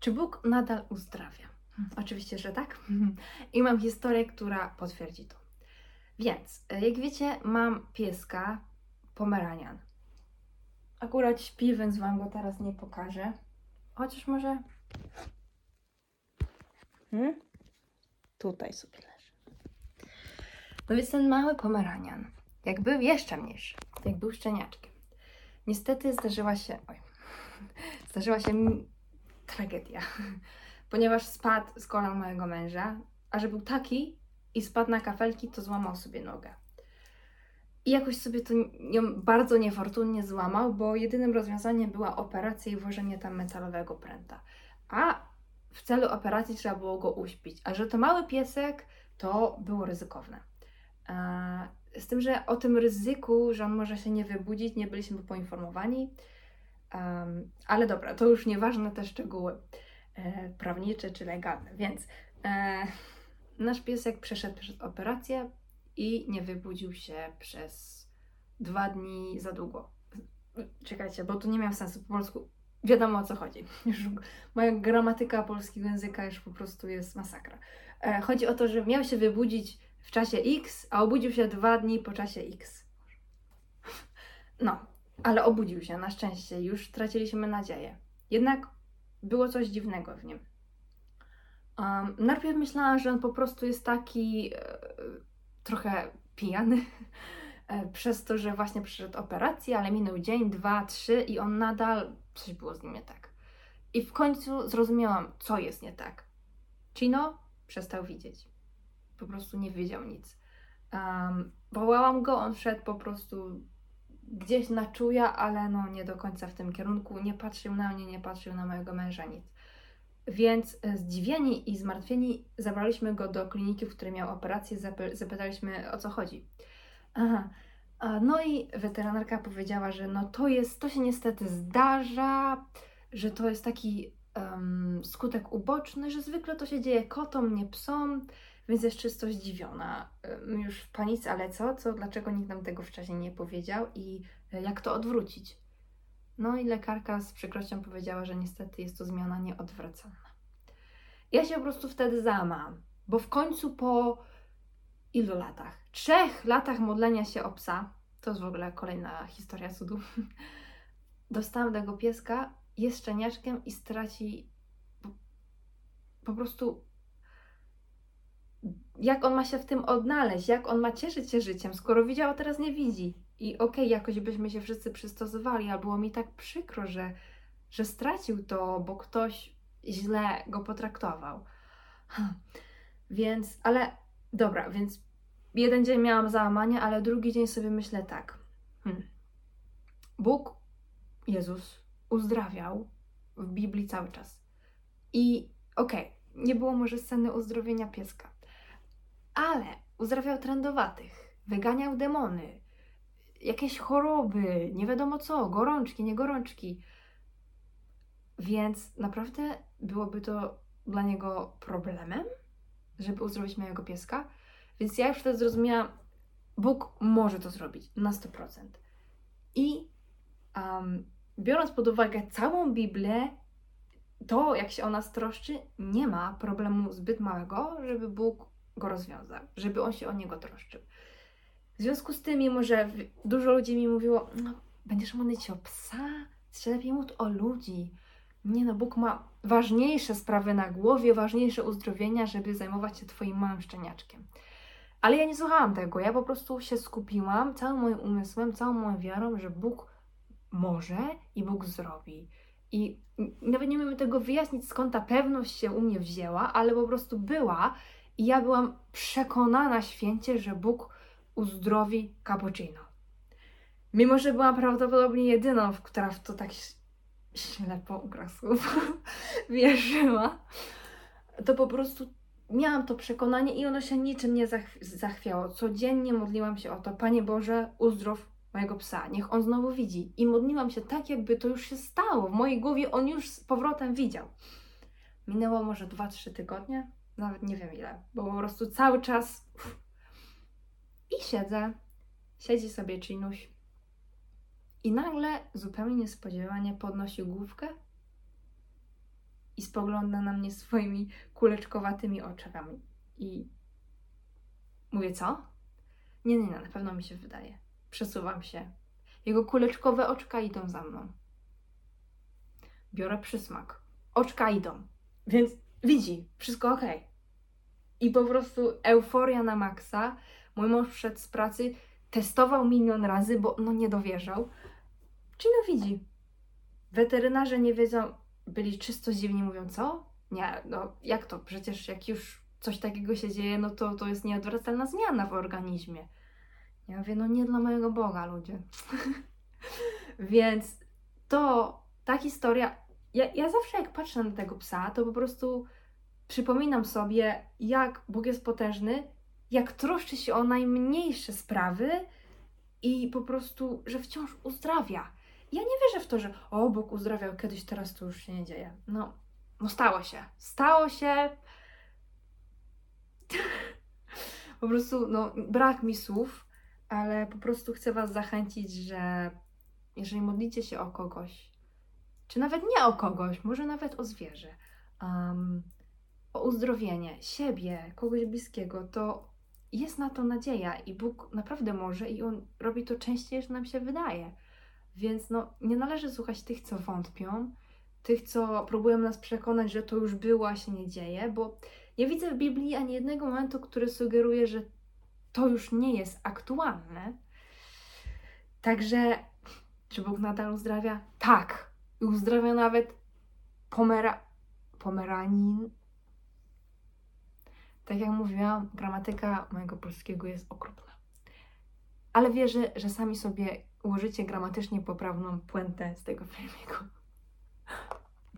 Czy Bóg nadal uzdrawia? Oczywiście, że tak. I mam historię, która potwierdzi to. Więc, jak wiecie, mam pieska Pomeranian. Akurat śpi, więc Wam go teraz nie pokażę. Chociaż może... Tutaj sobie leży. No więc ten mały Pomeranian, jak był jeszcze mniejszy, jak był szczeniaczkiem, niestety zdarzyła się tragedia, ponieważ spadł z kolan mojego męża, a że był taki i spadł na kafelki, to złamał sobie nogę. I jakoś sobie to bardzo niefortunnie złamał, bo jedynym rozwiązaniem była operacja i włożenie tam metalowego pręta. A w celu operacji trzeba było go uśpić. A że to mały piesek, to było ryzykowne. Z tym, że o tym ryzyku, że on może się nie wybudzić, nie byliśmy poinformowani. Ale dobra, to już nieważne te szczegóły prawnicze czy legalne. Więc nasz piesek przeszedł przez operację i nie wybudził się przez 2 dni za długo. Czekajcie, bo to nie miało sensu po polsku. Wiadomo, o co chodzi. Już moja gramatyka polskiego języka już po prostu jest masakra. Chodzi o to, że miał się wybudzić w czasie X, a obudził się 2 dni po czasie X. No, ale obudził się, na szczęście. Już traciliśmy nadzieję. Jednak było coś dziwnego w nim. Najpierw myślałam, że on po prostu jest taki trochę pijany przez to, że właśnie przeszedł operację, ale minął dzień, 2, 3 i on nadal coś było z nim nie tak. I w końcu zrozumiałam, co jest nie tak. Chino przestał widzieć. Po prostu nie wiedział nic. Wołałam go, on szedł po prostu gdzieś na czuja, ale no nie do końca w tym kierunku. Nie patrzył na mnie, nie patrzył na mojego męża, nic. Więc zdziwieni i zmartwieni zabraliśmy go do kliniki, w której miał operację, zapytaliśmy, o co chodzi. No i weterynarka powiedziała, że no to się niestety zdarza, że to jest taki skutek uboczny, że zwykle to się dzieje kotom, nie psom, więc jest czysto zdziwiona. Już w panice, ale dlaczego nikt nam tego wcześniej nie powiedział i jak to odwrócić? No i lekarka z przykrością powiedziała, że niestety jest to zmiana nieodwracalna. Ja się po prostu wtedy załamałam, bo w końcu po ilu latach? 3 latach modlenia się o psa, to jest w ogóle kolejna historia cudu, dostałam tego pieska, jest szczeniaczkiem i straci po prostu, jak on ma się w tym odnaleźć, jak on ma cieszyć się życiem, skoro widział, a teraz nie widzi. I okej, jakoś byśmy się wszyscy przystosowali, ale było mi tak przykro, że stracił to, bo ktoś źle go potraktował. Więc, ale dobra, więc jeden dzień miałam załamanie, ale drugi dzień sobie myślę tak. Bóg, Jezus uzdrawiał w Biblii cały czas. I nie było może sceny uzdrowienia pieska, ale uzdrawiał trędowatych, wyganiał demony, jakieś choroby, nie wiadomo co, gorączki, nie gorączki. Więc naprawdę byłoby to dla niego problemem, żeby uzdrowić mojego pieska. Więc ja już wtedy zrozumiałam, Bóg może to zrobić na 100%. I biorąc pod uwagę całą Biblię, to jak się o nas troszczy, nie ma problemu zbyt małego, żeby Bóg go rozwiązał, żeby on się o niego troszczył. W związku z tym, mimo że dużo ludzi mi mówiło, no będziesz modlić się o psa, się lepiej módl o ludzi. Nie no, Bóg ma ważniejsze sprawy na głowie, ważniejsze uzdrowienia, żeby zajmować się twoim małym szczeniaczkiem. Ale ja nie słuchałam tego, ja po prostu się skupiłam całym moim umysłem, całą moją wiarą, że Bóg może i Bóg zrobi. I nawet nie umiem tego wyjaśnić, skąd ta pewność się u mnie wzięła, ale po prostu była i ja byłam przekonana święcie, że Bóg uzdrowi cappuccino. Mimo że byłam prawdopodobnie jedyną, która w to tak ślepo wierzyła, to po prostu miałam to przekonanie i ono się niczym nie zachwiało. Codziennie modliłam się o to, Panie Boże, uzdrów mojego psa, niech on znowu widzi. I modliłam się tak, jakby to już się stało. W mojej głowie on już z powrotem widział. Minęło może 2-3 tygodnie, nawet nie wiem ile, bo po prostu cały czas i siedzi sobie Chinuś i nagle zupełnie niespodziewanie podnosi główkę i spogląda na mnie swoimi kuleczkowatymi oczami. I mówię, co? Nie, na pewno mi się wydaje. Przesuwam się. Jego kuleczkowe oczka idą za mną. Biorę przysmak. Oczka idą. Więc widzi, wszystko okej. I po prostu euforia na maksa. Mój mąż wszedł z pracy, testował 1 000 000 razy, bo nie dowierzał. Czyli widzi. Weterynarze nie wiedzą, byli czysto zdziwieni, mówią, co? Nie, jak to? Przecież jak już coś takiego się dzieje, to jest nieodwracalna zmiana w organizmie. Ja mówię, nie dla mojego Boga, ludzie. Więc ta historia, ja zawsze jak patrzę na tego psa, to po prostu przypominam sobie, jak Bóg jest potężny, jak troszczy się o najmniejsze sprawy i po prostu, że wciąż uzdrawia. Ja nie wierzę w to, że Bóg uzdrawiał kiedyś, teraz to już się nie dzieje. Stało się. Stało się. Po prostu, brak mi słów, ale po prostu chcę Was zachęcić, że jeżeli modlicie się o kogoś, czy nawet nie o kogoś, może nawet o zwierzę, o uzdrowienie siebie, kogoś bliskiego, to jest na to nadzieja i Bóg naprawdę może i On robi to częściej, niż nam się wydaje. Więc nie należy słuchać tych, co wątpią, tych, co próbują nas przekonać, że to już było, a się nie dzieje, bo nie widzę w Biblii ani jednego momentu, który sugeruje, że to już nie jest aktualne. Także, czy Bóg nadal uzdrawia? Tak. I uzdrawia nawet Pomeranin. Tak jak mówiłam, gramatyka mojego polskiego jest okropna. Ale wierzę, że sami sobie ułożycie gramatycznie poprawną puentę z tego filmiku.